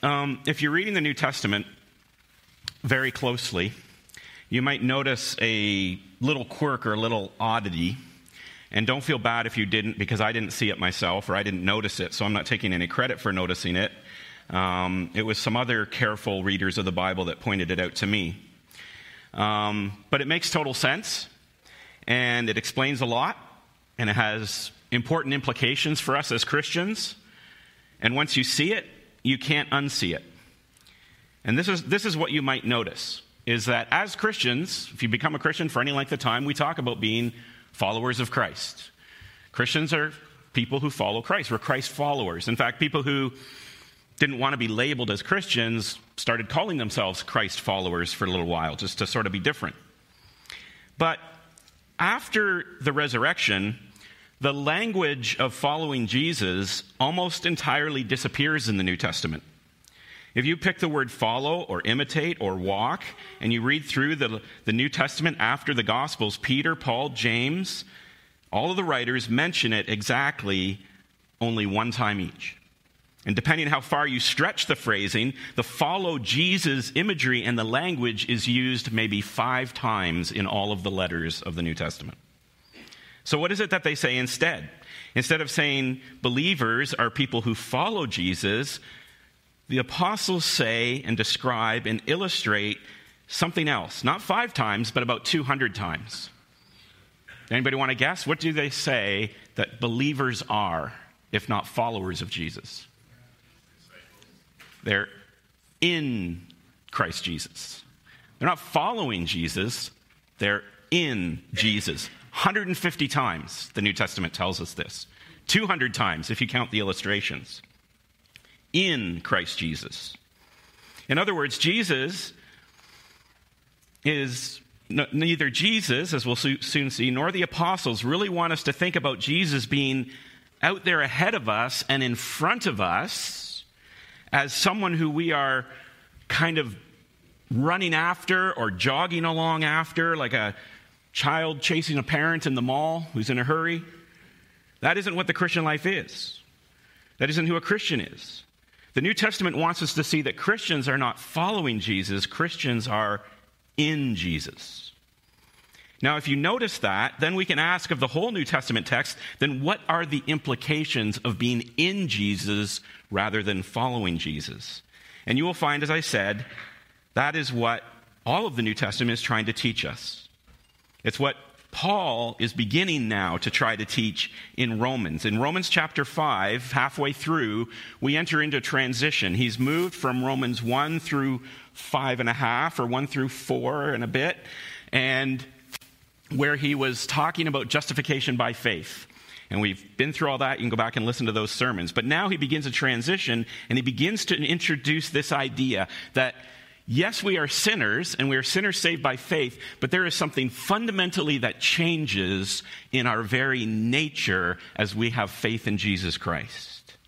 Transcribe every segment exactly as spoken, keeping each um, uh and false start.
um, if you're reading the New Testament very closely, you might notice a little quirk or a little oddity. And don't feel bad if you didn't, because I didn't see it myself, or I didn't notice it, so I'm not taking any credit for noticing it. Um, it was some other careful readers of the Bible that pointed it out to me. Um, but it makes total sense, and it explains a lot, and it has important implications for us as Christians. And once you see it, you can't unsee it. And this is this is what you might notice, is that as Christians, if you become a Christian for any length of time, we talk about being followers of Christ. Christians are people who follow Christ. We're Christ followers. In fact, people who didn't want to be labeled as Christians started calling themselves Christ followers for a little while, just to sort of be different. But after the resurrection, the language of following Jesus almost entirely disappears in the New Testament. If you pick the word follow or imitate or walk, and you read through the, the New Testament after the Gospels, Peter, Paul, James, all of the writers mention it exactly only one time each. And depending on how far you stretch the phrasing, the follow Jesus imagery and the language is used maybe five times in all of the letters of the New Testament. So what is it that they say instead? Instead of saying believers are people who follow Jesus, the apostles say and describe and illustrate something else. Not five times, but about two hundred times. Anybody want to guess? What do they say that believers are, if not followers of Jesus? They're in Christ Jesus. They're not following Jesus. They're in Jesus. one hundred fifty times the New Testament tells us this. two hundred times if you count the illustrations. In Christ Jesus. In other words, Jesus is n- neither Jesus, as we'll so- soon see, nor the apostles really want us to think about Jesus being out there ahead of us and in front of us as someone who we are kind of running after or jogging along after, like a child chasing a parent in the mall who's in a hurry. That isn't what the Christian life is. That isn't who a Christian is. The New Testament wants us to see that Christians are not following Jesus. Christians are in Jesus. Now, if you notice that, then we can ask of the whole New Testament text, then what are the implications of being in Jesus rather than following Jesus? And you will find, as I said, that is what all of the New Testament is trying to teach us. It's what Paul is beginning now to try to teach in Romans. In Romans chapter five, halfway through, we enter into transition. He's moved from Romans one through five and a half, or one through four and a bit, and where he was talking about justification by faith. And we've been through all that. You can go back and listen to those sermons. But now he begins a transition, and he begins to introduce this idea that yes, we are sinners, and we are sinners saved by faith, but there is something fundamentally that changes in our very nature as we have faith in Jesus Christ.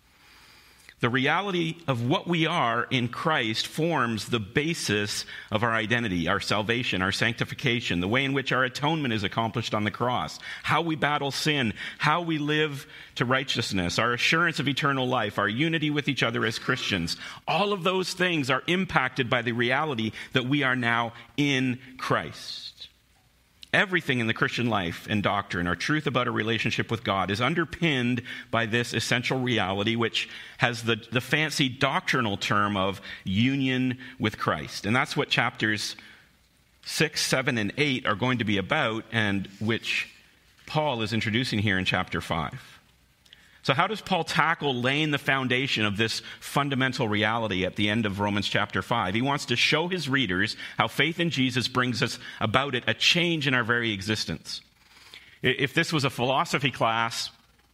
The reality of what we are in Christ forms the basis of our identity, our salvation, our sanctification, the way in which our atonement is accomplished on the cross, how we battle sin, how we live to righteousness, our assurance of eternal life, our unity with each other as Christians. All of those things are impacted by the reality that we are now in Christ. Everything in the Christian life and doctrine, our truth about our relationship with God, is underpinned by this essential reality, which has the, the fancy doctrinal term of union with Christ. And that's what chapters six, seven, and eight are going to be about, and which Paul is introducing here in chapter five. So how does Paul tackle laying the foundation of this fundamental reality at the end of Romans chapter five? He wants to show his readers how faith in Jesus brings us about it a change in our very existence. If this was a philosophy class,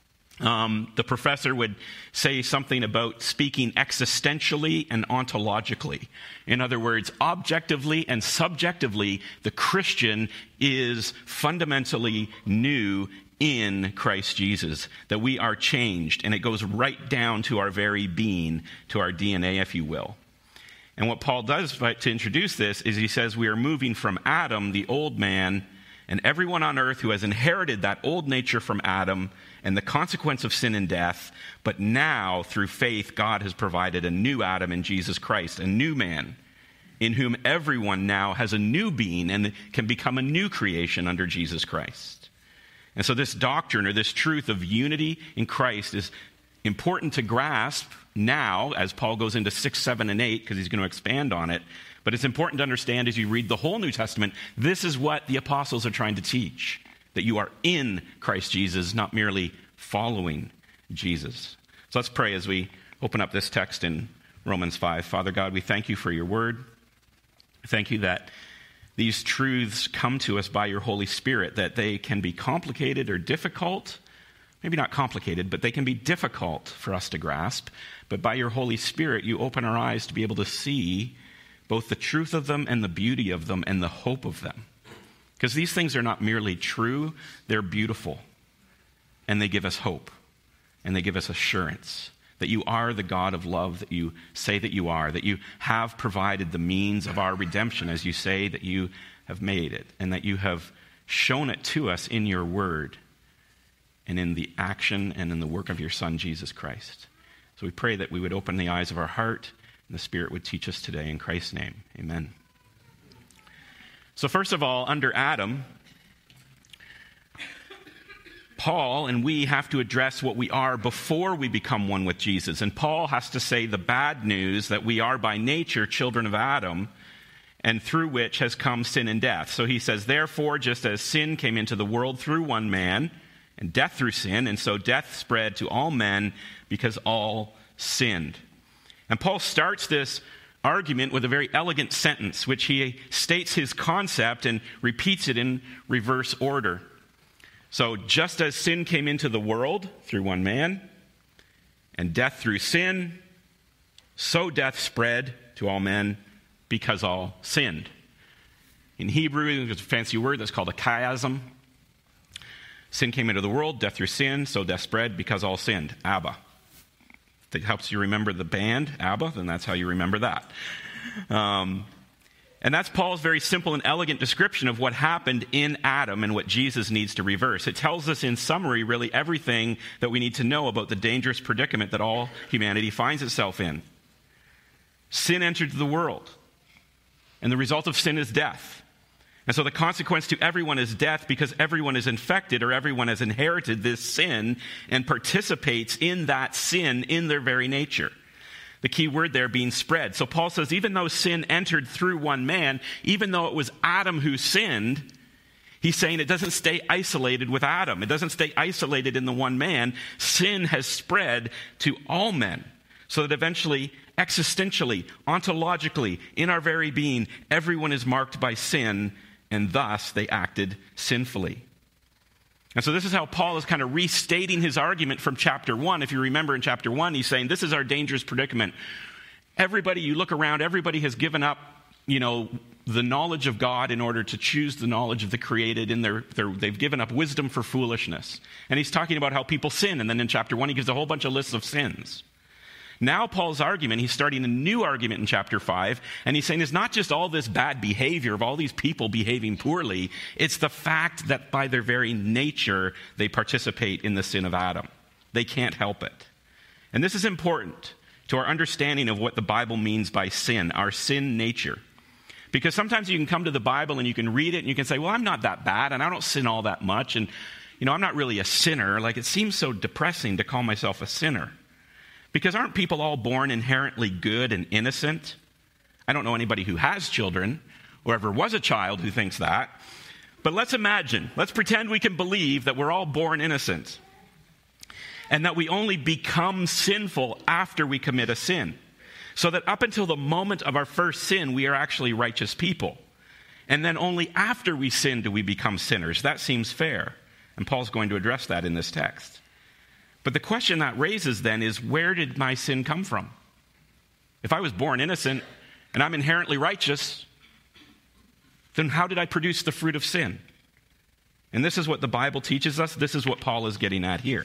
um, the professor would say something about speaking existentially and ontologically. In other words, objectively and subjectively, the Christian is fundamentally new in Christ Jesus, that we are changed, and it goes right down to our very being, to our D N A, if you will. And what Paul does to introduce this is he says we are moving from Adam, the old man, And everyone on earth who has inherited that old nature from Adam and the consequence of sin and death, but now through faith God has provided a new Adam in Jesus Christ, a new man, in whom everyone now has a new being and can become a new creation under Jesus Christ. And so this doctrine or this truth of unity in Christ is important to grasp now as Paul goes into six, seven, and eight, because he's going to expand on it. But it's important to understand as you read the whole New Testament, this is what the apostles are trying to teach, that you are in Christ Jesus, not merely following Jesus. So let's pray as we open up this text in Romans five. Father God, we thank you for your word. Thank you that these truths come to us by your Holy Spirit, that they can be complicated or difficult. Maybe not complicated, but they can be difficult for us to grasp. But by your Holy Spirit, you open our eyes to be able to see both the truth of them and the beauty of them and the hope of them. Because these things are not merely true, they're beautiful. And they give us hope. And they give us assurance that you are the God of love that you say that you are, that you have provided the means of our redemption as you say that you have made it, and that you have shown it to us in your word and in the action and in the work of your Son, Jesus Christ. So we pray that we would open the eyes of our heart and the Spirit would teach us today. In Christ's name, amen. So first of all, under Adam, Paul and we have to address what we are before we become one with Jesus. And Paul has to say the bad news that we are by nature children of Adam, and through which has come sin and death. So he says, therefore, just as sin came into the world through one man, and death through sin, and so death spread to all men because all sinned. And Paul starts this argument with a very elegant sentence, which he states his concept and repeats it in reverse order. So just as sin came into the world through one man, and death through sin, so death spread to all men because all sinned. In Hebrew, there's a fancy word that's called a chiasm. Sin came into the world, death through sin, so death spread because all sinned. Abba. If that helps you remember the band, Abba, then that's how you remember that. Um, and that's Paul's very simple and elegant description of what happened in Adam and what Jesus needs to reverse. It tells us in summary really everything that we need to know about the dangerous predicament that all humanity finds itself in. Sin entered the world, and the result of sin is death. And so the consequence to everyone is death because everyone is infected or everyone has inherited this sin and participates in that sin in their very nature. The key word there being spread. So Paul says even though sin entered through one man, even though it was Adam who sinned, he's saying it doesn't stay isolated with Adam. It doesn't stay isolated in the one man. Sin has spread to all men so that eventually, existentially, ontologically, in our very being, everyone is marked by sin, and thus they acted sinfully. And so this is how Paul is kind of restating his argument from chapter one. If you remember in chapter one, he's saying this is our dangerous predicament. Everybody, you look around, everybody has given up, you know, the knowledge of God in order to choose the knowledge of the created. In their, their, they've given up wisdom for foolishness. And he's talking about how people sin. And then in chapter one, he gives a whole bunch of lists of sins. Now Paul's argument, he's starting a new argument in chapter five, and he's saying it's not just all this bad behavior of all these people behaving poorly, it's the fact that by their very nature, they participate in the sin of Adam. They can't help it. And this is important to our understanding of what the Bible means by sin, our sin nature. Because sometimes you can come to the Bible and you can read it and you can say, well, I'm not that bad and I don't sin all that much, and you know, I'm not really a sinner. Like, it seems so depressing to call myself a sinner. Because aren't people all born inherently good and innocent? I don't know anybody who has children or ever was a child who thinks that. But let's imagine, let's pretend we can believe that we're all born innocent and that we only become sinful after we commit a sin. So that up until the moment of our first sin, we are actually righteous people. And then only after we sin do we become sinners. That seems fair. And Paul's going to address that in this text. But the question that raises then is, where did my sin come from? If I was born innocent and I'm inherently righteous, then how did I produce the fruit of sin? And this is what the Bible teaches us. This is what Paul is getting at here.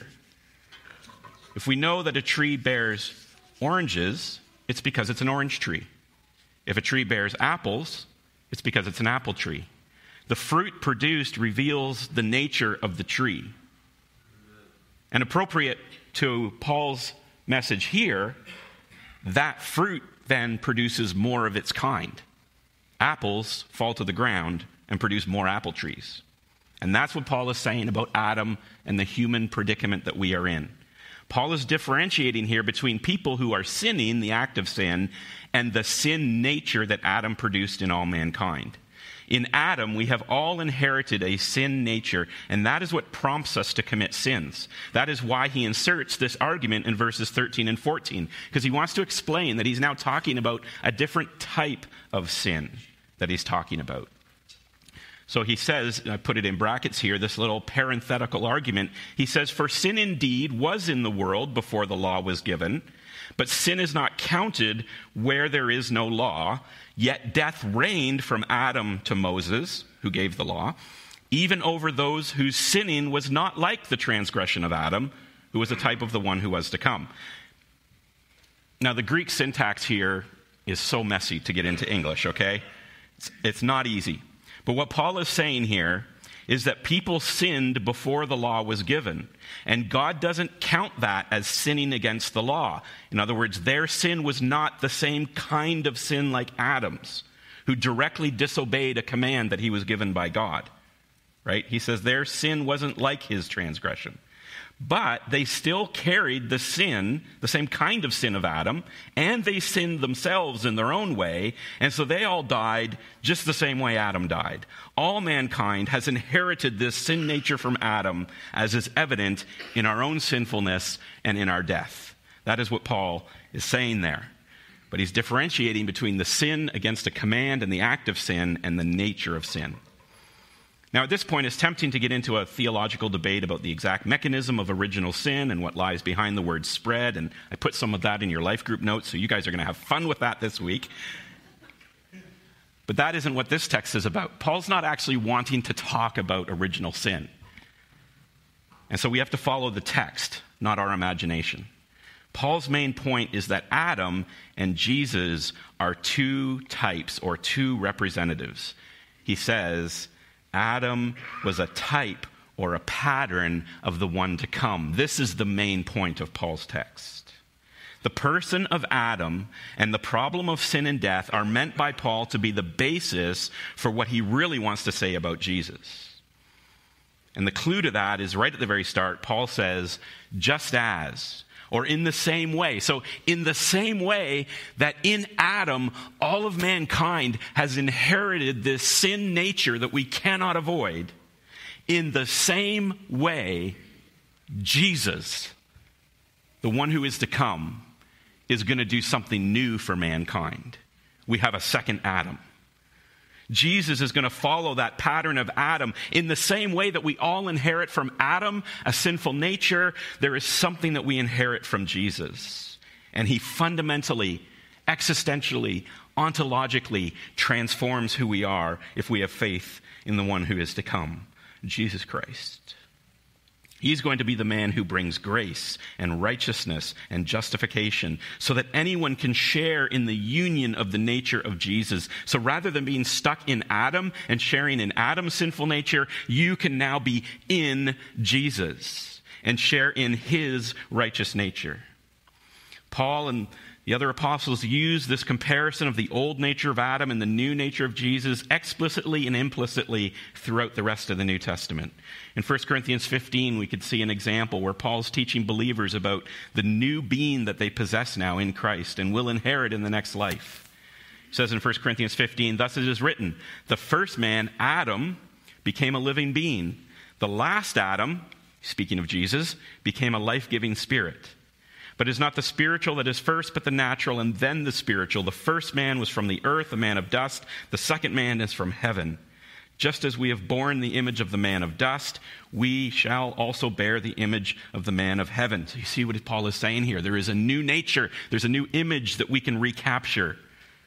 If we know that a tree bears oranges, it's because it's an orange tree. If a tree bears apples, it's because it's an apple tree. The fruit produced reveals the nature of the tree. And appropriate to Paul's message here, that fruit then produces more of its kind. Apples fall to the ground and produce more apple trees. And that's what Paul is saying about Adam and the human predicament that we are in. Paul is differentiating here between people who are sinning, the act of sin, and the sin nature that Adam produced in all mankind. In Adam, we have all inherited a sin nature, and that is what prompts us to commit sins. That is why he inserts this argument in verses thirteen and fourteen, because he wants to explain that he's now talking about a different type of sin that he's talking about. So he says, I put it in brackets here, this little parenthetical argument. He says, "For sin indeed was in the world before the law was given, but sin is not counted where there is no law. Yet death reigned from Adam to Moses, who gave the law, even over those whose sinning was not like the transgression of Adam, who was a type of the one who was to come." Now, the Greek syntax here is so messy to get into English, okay? It's, it's not easy. But what Paul is saying here is that people sinned before the law was given. And God doesn't count that as sinning against the law. In other words, their sin was not the same kind of sin like Adam's, who directly disobeyed a command that he was given by God. Right? He says their sin wasn't like his transgression. But they still carried the sin, the same kind of sin of Adam, and they sinned themselves in their own way, and so they all died just the same way Adam died. All mankind has inherited this sin nature from Adam, as is evident in our own sinfulness and in our death. That is what Paul is saying there. But he's differentiating between the sin against a command and the act of sin and the nature of sin. Now, at this point, it's tempting to get into a theological debate about the exact mechanism of original sin and what lies behind the word spread, and I put some of that in your life group notes, so you guys are going to have fun with that this week. But that isn't what this text is about. Paul's not actually wanting to talk about original sin. And so we have to follow the text, not our imagination. Paul's main point is that Adam and Jesus are two types or two representatives. He says Adam was a type or a pattern of the one to come. This is the main point of Paul's text. The person of Adam and the problem of sin and death are meant by Paul to be the basis for what he really wants to say about Jesus. And the clue to that is right at the very start. Paul says, just as, or in the same way. So in the same way that in Adam, all of mankind has inherited this sin nature that we cannot avoid, in the same way, Jesus, the one who is to come, is going to do something new for mankind. We have a second Adam. Jesus is going to follow that pattern of Adam. In the same way that we all inherit from Adam a sinful nature, there is something that we inherit from Jesus. And he fundamentally, existentially, ontologically transforms who we are if we have faith in the one who is to come, Jesus Christ. He's going to be the man who brings grace and righteousness and justification so that anyone can share in the union of the nature of Jesus. So rather than being stuck in Adam and sharing in Adam's sinful nature, you can now be in Jesus and share in his righteous nature. Paul and the other apostles use this comparison of the old nature of Adam and the new nature of Jesus explicitly and implicitly throughout the rest of the New Testament. In First Corinthians fifteen, we could see an example where Paul's teaching believers about the new being that they possess now in Christ and will inherit in the next life. He says in First Corinthians fifteen, "Thus it is written, the first man, Adam, became a living being. The last Adam," speaking of Jesus, "became a life-giving spirit. But it is not the spiritual that is first, but the natural, and then the spiritual. The first man was from the earth, a man of dust. The second man is from heaven. Just as we have borne the image of the man of dust, we shall also bear the image of the man of heaven." So you see what Paul is saying here. There is a new nature. There's a new image that we can recapture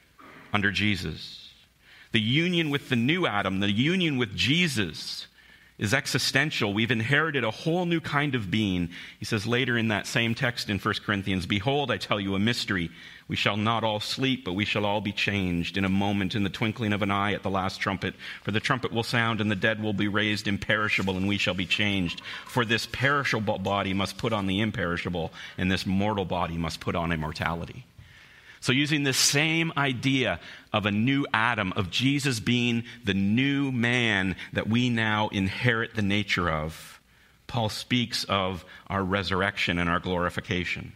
under Jesus. The union with the new Adam, the union with Jesus, is existential. We've inherited a whole new kind of being. He says later in that same text in First Corinthians, "Behold, I tell you a mystery. We shall not all sleep, but we shall all be changed in a moment, in the twinkling of an eye at the last trumpet. For the trumpet will sound, and the dead will be raised imperishable, and we shall be changed. For this perishable body must put on the imperishable, and this mortal body must put on immortality." So using this same idea of a new Adam, of Jesus being the new man that we now inherit the nature of, Paul speaks of our resurrection and our glorification.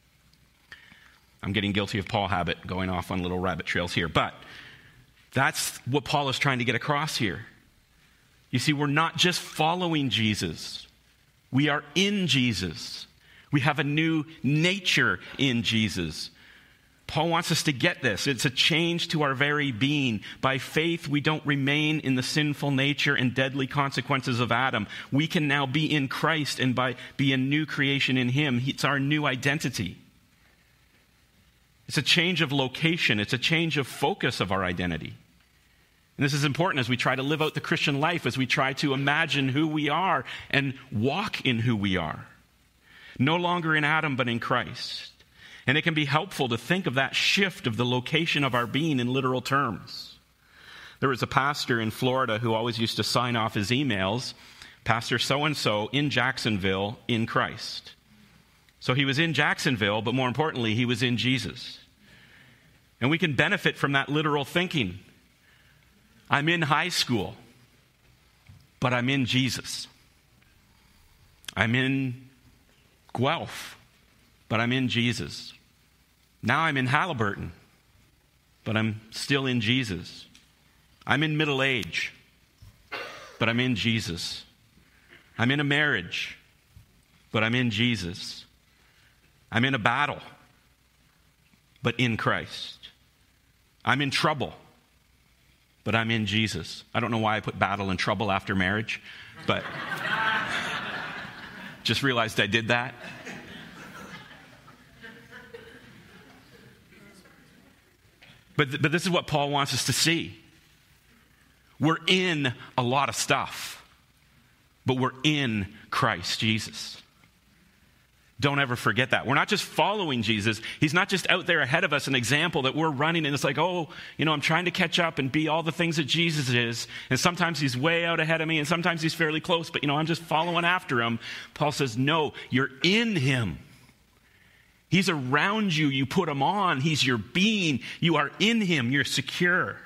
I'm getting guilty of Paul habit, going off on little rabbit trails here, but that's what Paul is trying to get across here. You see, we're not just following Jesus. We are in Jesus. We have a new nature in Jesus. Paul wants us to get this. It's a change to our very being. By faith, we don't remain in the sinful nature and deadly consequences of Adam. We can now be in Christ and by be a new creation in him. It's our new identity. It's a change of location. It's a change of focus of our identity. And this is important as we try to live out the Christian life, as we try to imagine who we are and walk in who we are. No longer in Adam, but in Christ. And it can be helpful to think of that shift of the location of our being in literal terms. There was a pastor in Florida who always used to sign off his emails, "Pastor so-and-so in Jacksonville in Christ." So he was in Jacksonville, but more importantly, he was in Jesus. And we can benefit from that literal thinking. I'm in high school, but I'm in Jesus. I'm in Guelph, but I'm in Jesus. Now I'm in Halliburton, but I'm still in Jesus. I'm in middle age, but I'm in Jesus. I'm in a marriage, but I'm in Jesus. I'm in a battle, but in Christ. I'm in trouble, but I'm in Jesus. I don't know why I put battle and trouble after marriage, but just realized I did that. But, but this is what Paul wants us to see. We're in a lot of stuff, but we're in Christ Jesus. Don't ever forget that. We're not just following Jesus. He's not just out there ahead of us, an example that we're running, and it's like, oh, you know, I'm trying to catch up and be all the things that Jesus is. And sometimes he's way out ahead of me, and sometimes he's fairly close, but, you know, I'm just following after him. Paul says, no, you're in him. He's around you. You put him on. He's your being. You are in him. You're secure.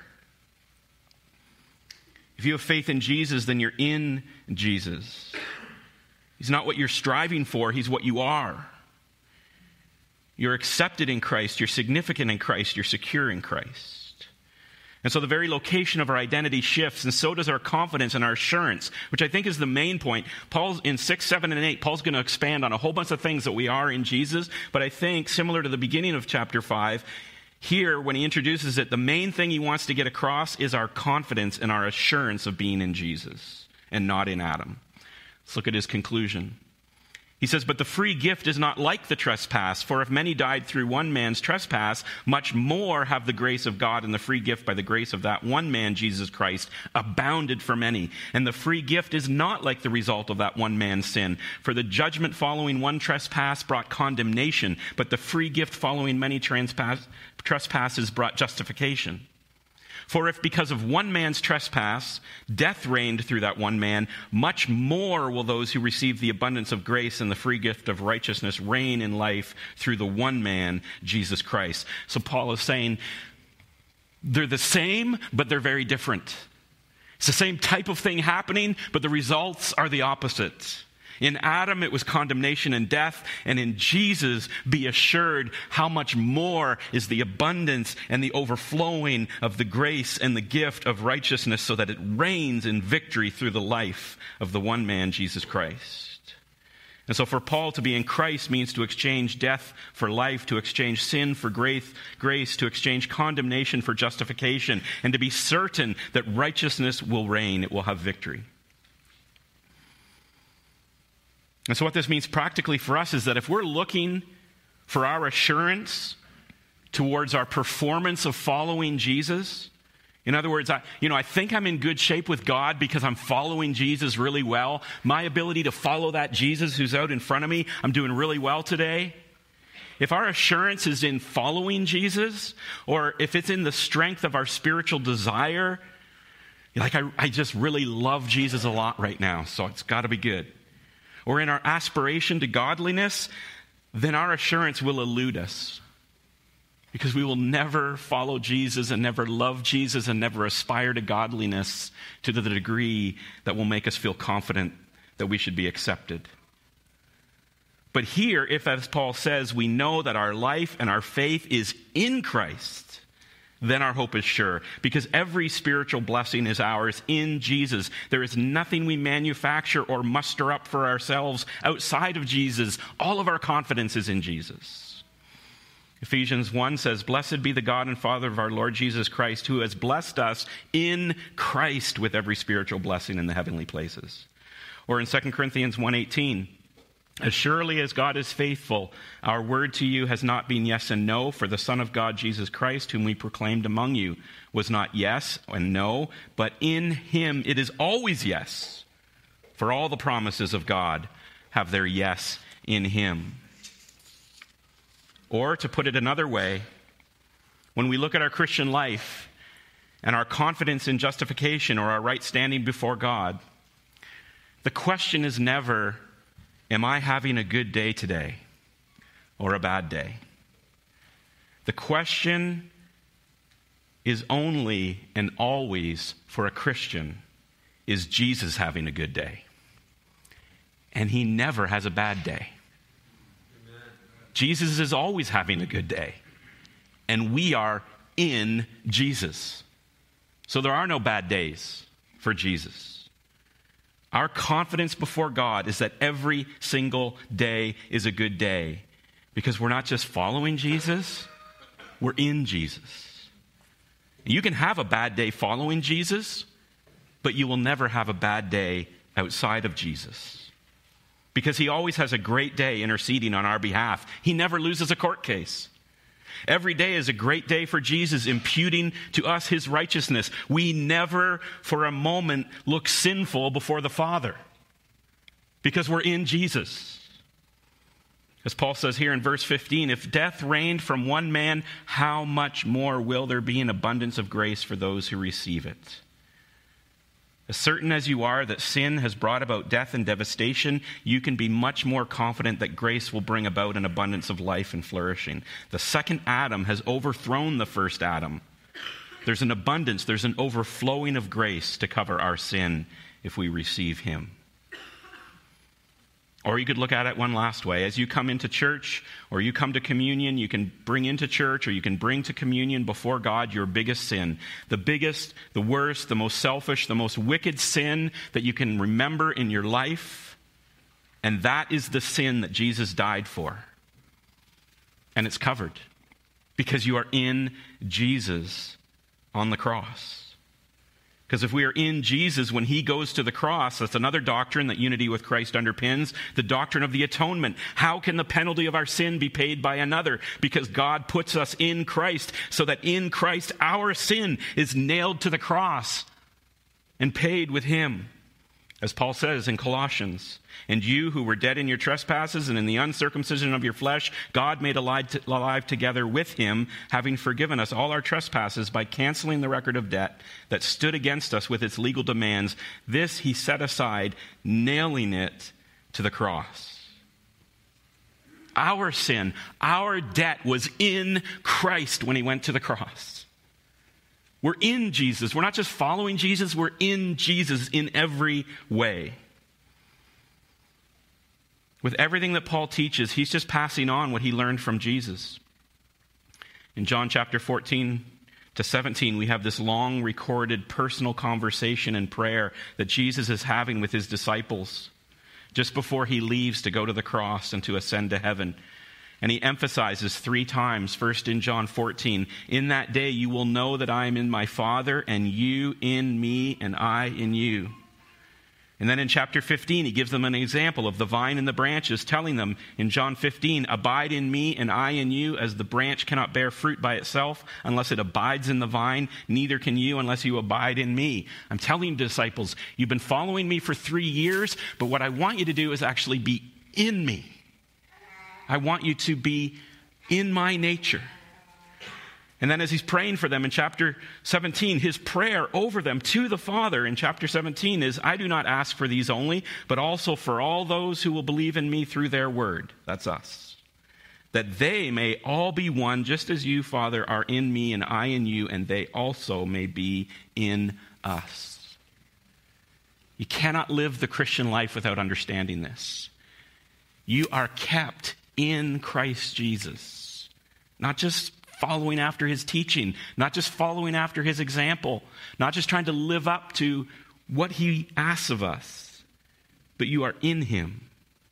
If you have faith in Jesus, then you're in Jesus. He's not what you're striving for. He's what you are. You're accepted in Christ. You're significant in Christ. You're secure in Christ. And so the very location of our identity shifts, and so does our confidence and our assurance, which I think is the main point. Paul's in six, seven, and eight, Paul's going to expand on a whole bunch of things that we are in Jesus, but I think, similar to the beginning of chapter five, here, when he introduces it, the main thing he wants to get across is our confidence and our assurance of being in Jesus and not in Adam. Let's look at his conclusion. He says, but the free gift is not like the trespass, for if many died through one man's trespass, much more have the grace of God and the free gift by the grace of that one man, Jesus Christ, abounded for many. And the free gift is not like the result of that one man's sin. For the judgment following one trespass brought condemnation, but the free gift following many trespass, trespasses brought justification. For if because of one man's trespass, death reigned through that one man, much more will those who receive the abundance of grace and the free gift of righteousness reign in life through the one man, Jesus Christ. So Paul is saying they're the same, but they're very different. It's the same type of thing happening, but the results are the opposite. In Adam, it was condemnation and death, and in Jesus, be assured how much more is the abundance and the overflowing of the grace and the gift of righteousness so that it reigns in victory through the life of the one man, Jesus Christ. And so for Paul, to be in Christ means to exchange death for life, to exchange sin for grace, grace, to exchange condemnation for justification, and to be certain that righteousness will reign, it will have victory. And so what this means practically for us is that if we're looking for our assurance towards our performance of following Jesus In other words, I, you know, I think I'm in good shape with God because I'm following Jesus really well. My ability to follow that Jesus who's out in front of me, I'm doing really well today. If our assurance is in following Jesus, or if it's in the strength of our spiritual desire, like I, I just really love Jesus a lot right now, so it's got to be good. Or in our aspiration to godliness, then our assurance will elude us. Because we will never follow Jesus and never love Jesus and never aspire to godliness to the degree that will make us feel confident that we should be accepted. But here, if as Paul says, we know that our life and our faith is in Christ, then our hope is sure. Because every spiritual blessing is ours in Jesus. There is nothing we manufacture or muster up for ourselves outside of Jesus. All of our confidence is in Jesus. Ephesians one says, "Blessed be the God and Father of our Lord Jesus Christ, who has blessed us in Christ with every spiritual blessing in the heavenly places." Or in Second Corinthians one eighteen, "As surely as God is faithful, our word to you has not been yes and no, for the Son of God, Jesus Christ, whom we proclaimed among you, was not yes and no, but in him it is always yes. For all the promises of God have their yes in him." Or to put it another way, when we look at our Christian life and our confidence in justification or our right standing before God, the question is never, am I having a good day today or a bad day? The question is only and always for a Christian, is Jesus having a good day? And he never has a bad day. Jesus is always having a good day. And we are in Jesus. So there are no bad days for Jesus. Our confidence before God is that every single day is a good day. Because we're not just following Jesus, we're in Jesus. You can have a bad day following Jesus, but you will never have a bad day outside of Jesus. Because he always has a great day interceding on our behalf. He never loses a court case. Every day is a great day for Jesus, imputing to us his righteousness. We never for a moment look sinful before the Father. Because we're in Jesus. As Paul says here in verse fifteen, "If death reigned from one man, how much more will there be an abundance of grace for those who receive it? As certain as you are that sin has brought about death and devastation, you can be much more confident that grace will bring about an abundance of life and flourishing." The second Adam has overthrown the first Adam. There's an abundance, there's an overflowing of grace to cover our sin if we receive him. Or you could look at it one last way. As you come into church or you come to communion, you can bring into church or you can bring to communion before God your biggest sin. The biggest, the worst, the most selfish, the most wicked sin that you can remember in your life. And that is the sin that Jesus died for. And it's covered because you are in Jesus on the cross. Because if we are in Jesus when he goes to the cross, that's another doctrine that unity with Christ underpins, the doctrine of the atonement. How can the penalty of our sin be paid by another? Because God puts us in Christ, so that in Christ our sin is nailed to the cross and paid with him. As Paul says in Colossians, "And you who were dead in your trespasses and in the uncircumcision of your flesh, God made alive, to, alive together with him, having forgiven us all our trespasses by canceling the record of debt that stood against us with its legal demands. This he set aside, nailing it to the cross." Our sin, our debt was in Christ when he went to the cross. We're in Jesus. We're not just following Jesus, we're in Jesus in every way. With everything that Paul teaches, he's just passing on what he learned from Jesus. In John chapter fourteen to seventeen, we have this long recorded personal conversation and prayer that Jesus is having with his disciples just before he leaves to go to the cross and to ascend to heaven. And he emphasizes three times, first in John fourteen, "In that day you will know that I am in my Father, and you in me, and I in you." And then in chapter fifteen, he gives them an example of the vine and the branches, telling them in John fifteen, abide in me and I in you, as the branch cannot bear fruit by itself unless it abides in the vine, neither can you unless you abide in me. I'm telling you, disciples, you've been following me for three years, but what I want you to do is actually be in me. I want you to be in my nature. And then as he's praying for them in chapter seventeen, his prayer over them to the Father in chapter seventeen is, I do not ask for these only, but also for all those who will believe in me through their word. That's us. That they may all be one, just as you, Father, are in me and I in you, and they also may be in us. You cannot live the Christian life without understanding this. You are kept in Christ Jesus. Not just following after his teaching, not just following after his example, not just trying to live up to what he asks of us, but you are in him.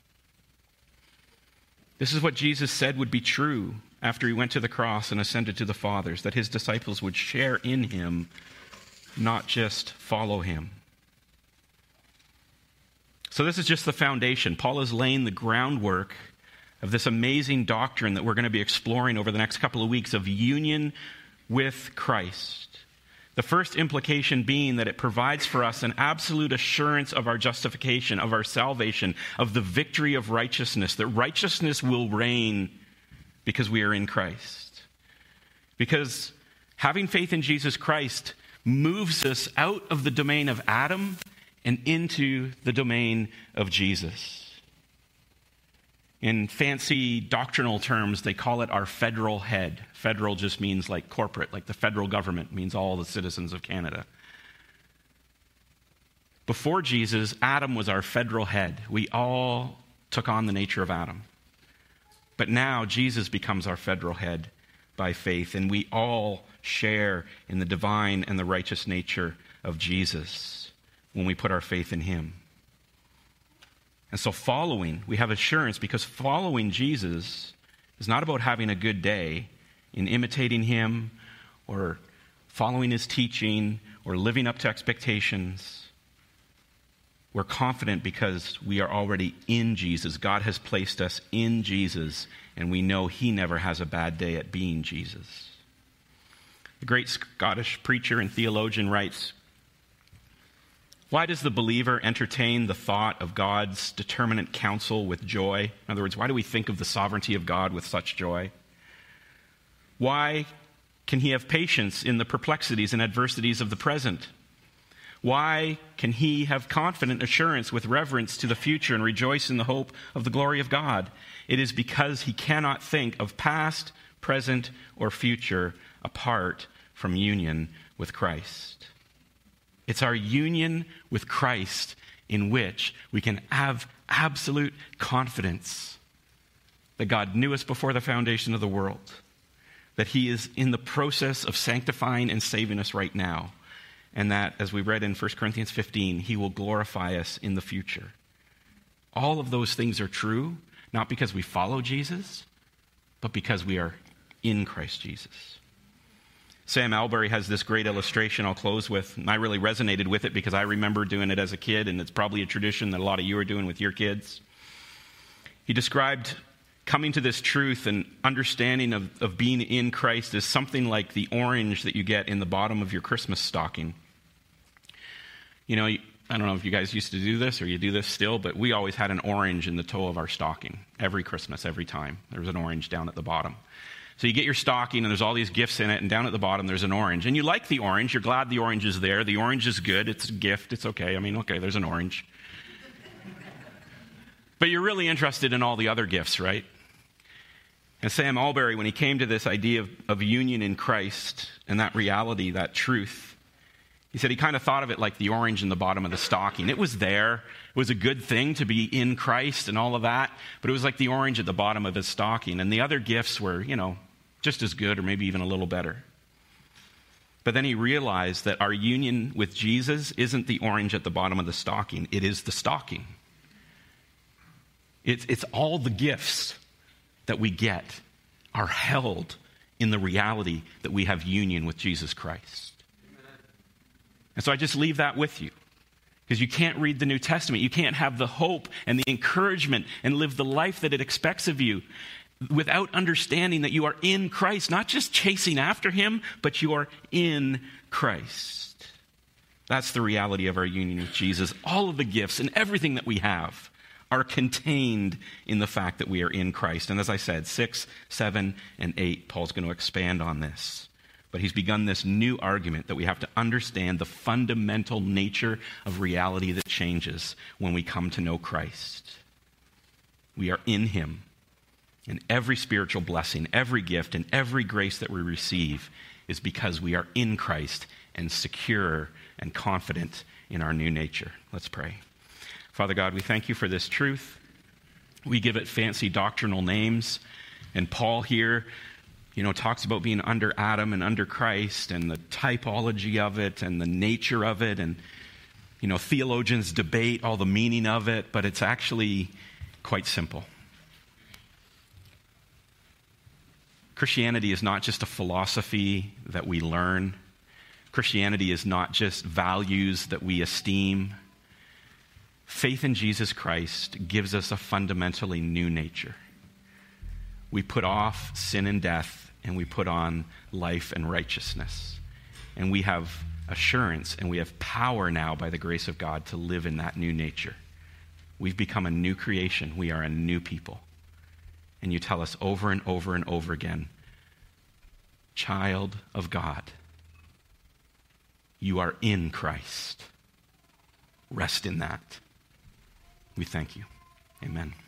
This is what Jesus said would be true after he went to the cross and ascended to the Father's, that his disciples would share in him, not just follow him. So this is just the foundation. Paul is laying the groundwork of this amazing doctrine that we're going to be exploring over the next couple of weeks of union with Christ. The first implication being that it provides for us an absolute assurance of our justification, of our salvation, of the victory of righteousness, that righteousness will reign because we are in Christ. Because having faith in Jesus Christ moves us out of the domain of Adam and into the domain of Jesus. In fancy doctrinal terms, they call it our federal head. Federal just means like corporate, like the federal government means all the citizens of Canada. Before Jesus, Adam was our federal head. We all took on the nature of Adam. But now Jesus becomes our federal head by faith, and we all share in the divine and the righteous nature of Jesus when we put our faith in him. And so following, we have assurance because following Jesus is not about having a good day in imitating him or following his teaching or living up to expectations. We're confident because we are already in Jesus. God has placed us in Jesus, and we know he never has a bad day at being Jesus. The great Scottish preacher and theologian writes, why does the believer entertain the thought of God's determinate counsel with joy? In other words, why do we think of the sovereignty of God with such joy? Why can he have patience in the perplexities and adversities of the present? Why can he have confident assurance with reverence to the future and rejoice in the hope of the glory of God? It is because he cannot think of past, present, or future apart from union with Christ. It's our union with Christ in which we can have absolute confidence that God knew us before the foundation of the world, that he is in the process of sanctifying and saving us right now, and that, as we read in First Corinthians fifteen, he will glorify us in the future. All of those things are true, not because we follow Jesus, but because we are in Christ Jesus. Sam Albury has this great illustration I'll close with, and I really resonated with it because I remember doing it as a kid, and it's probably a tradition that a lot of you are doing with your kids. He described coming to this truth and understanding of, of being in Christ as something like the orange that you get in the bottom of your Christmas stocking. You know, I don't know if you guys used to do this or you do this still, but we always had an orange in the toe of our stocking. Every Christmas, every time. There was an orange down at the bottom. So you get your stocking, and there's all these gifts in it, and down at the bottom there's an orange. And you like the orange. You're glad the orange is there. The orange is good. It's a gift. It's okay. I mean, okay, there's an orange. But you're really interested in all the other gifts, right? And Sam Albury, when he came to this idea of, of union in Christ and that reality, that truth, he said he kind of thought of it like the orange in the bottom of the stocking. It was there. It was a good thing to be in Christ and all of that, but it was like the orange at the bottom of his stocking. And the other gifts were, you know, just as good or maybe even a little better. But then he realized that our union with Jesus isn't the orange at the bottom of the stocking. It is the stocking. It's, it's all the gifts that we get are held in the reality that we have union with Jesus Christ. And so I just leave that with you. Because you can't read the New Testament. You can't have the hope and the encouragement and live the life that it expects of you without understanding that you are in Christ, not just chasing after him, but you are in Christ. That's the reality of our union with Jesus. All of the gifts and everything that we have are contained in the fact that we are in Christ. And as I said, six, seven, and eight, Paul's going to expand on this. But he's begun this new argument that we have to understand the fundamental nature of reality that changes when we come to know Christ. We are in him. And every spiritual blessing, every gift, and every grace that we receive is because we are in Christ and secure and confident in our new nature. Let's pray. Father God, we thank you for this truth. We give it fancy doctrinal names. And Paul here, you know, talks about being under Adam and under Christ and the typology of it and the nature of it. And, you know, theologians debate all the meaning of it, but it's actually quite simple. Christianity is not just a philosophy that we learn. Christianity is not just values that we esteem. Faith in Jesus Christ gives us a fundamentally new nature. We put off sin and death, and we put on life and righteousness. And we have assurance, and we have power now by the grace of God to live in that new nature. We've become a new creation. We are a new people. And you tell us over and over and over again, child of God, you are in Christ. Rest in that. We thank you. Amen.